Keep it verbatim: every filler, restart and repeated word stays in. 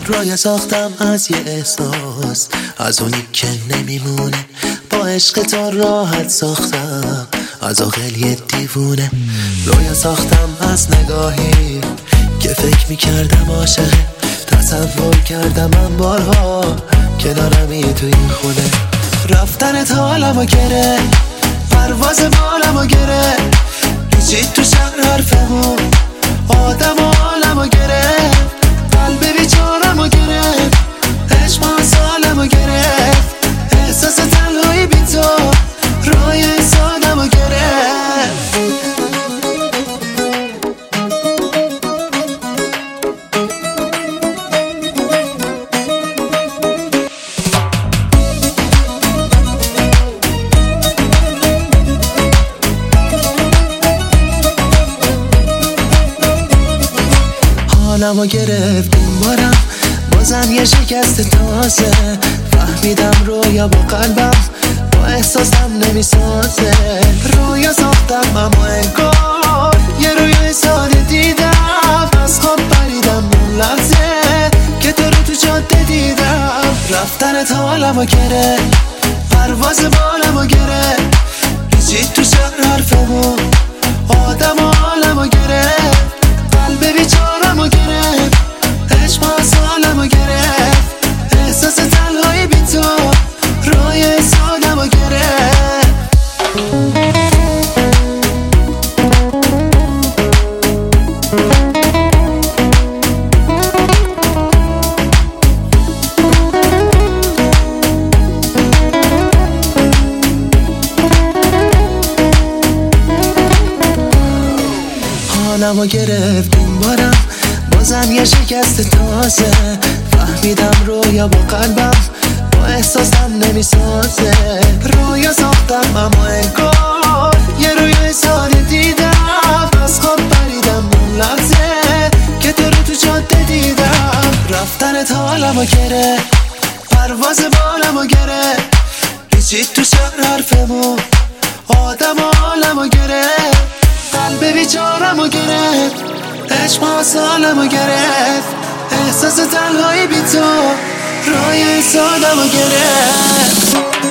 رویا ساختم از یه احساس، از اونی که نمیمونه. با عشق تو راحت ساختم از عاقل یه دیوونه. رویا ساختم از نگاهی که فکر میکردم عاشقه. تصور کردم من بارها کنارمی تو این خونه. رفتنت حالمو گره، پرواز بالمو گره. پیچید تو شهر حرفمون، آدم و حالمو گره. قلب بیچارمو گرفت، عشق ما سالمو گرفت. احساس تنهایی بی تو روی سادمو گرفت. حالمو گرفت این بارم، بازم یه شکست تازه. فهمیدم رویا با قلبم با احساسم نمیسازه. رویا ساختم اما انگار یه رویای ساده دیدم. از خواب پریدم اون لحظه که تو رو تو جاده دیدم. رفتنت حالمو گرفت، پرواز بالمو گرفت. پیچید تو شهر حرفمون، آدم و حالمو گرفت. قلب بیچارمو گرفت، عشق ما سالمو گرفت. احساس تنهایی بی تو روی سادمو گرفت. حالمو گرفت این بارم، بازم یه شکست تازه. فهمیدم رویا با قلبم با احساسم نمیسازه. رویا ساختم اما انگار یه رویای ساده دیدم. از خواب پریدم اون لحظه که تو رو تو جاده دیدم. رفتنت حالمو گرفت، پرواز بالمو گرفت. پیچید تو شهر حرفمون، آدم و حالمو گرفت. قلب بیچارمو گرفت، عشق ما سالمو گرفت. احساس تنهایی بی تو روی سادمو گرفت.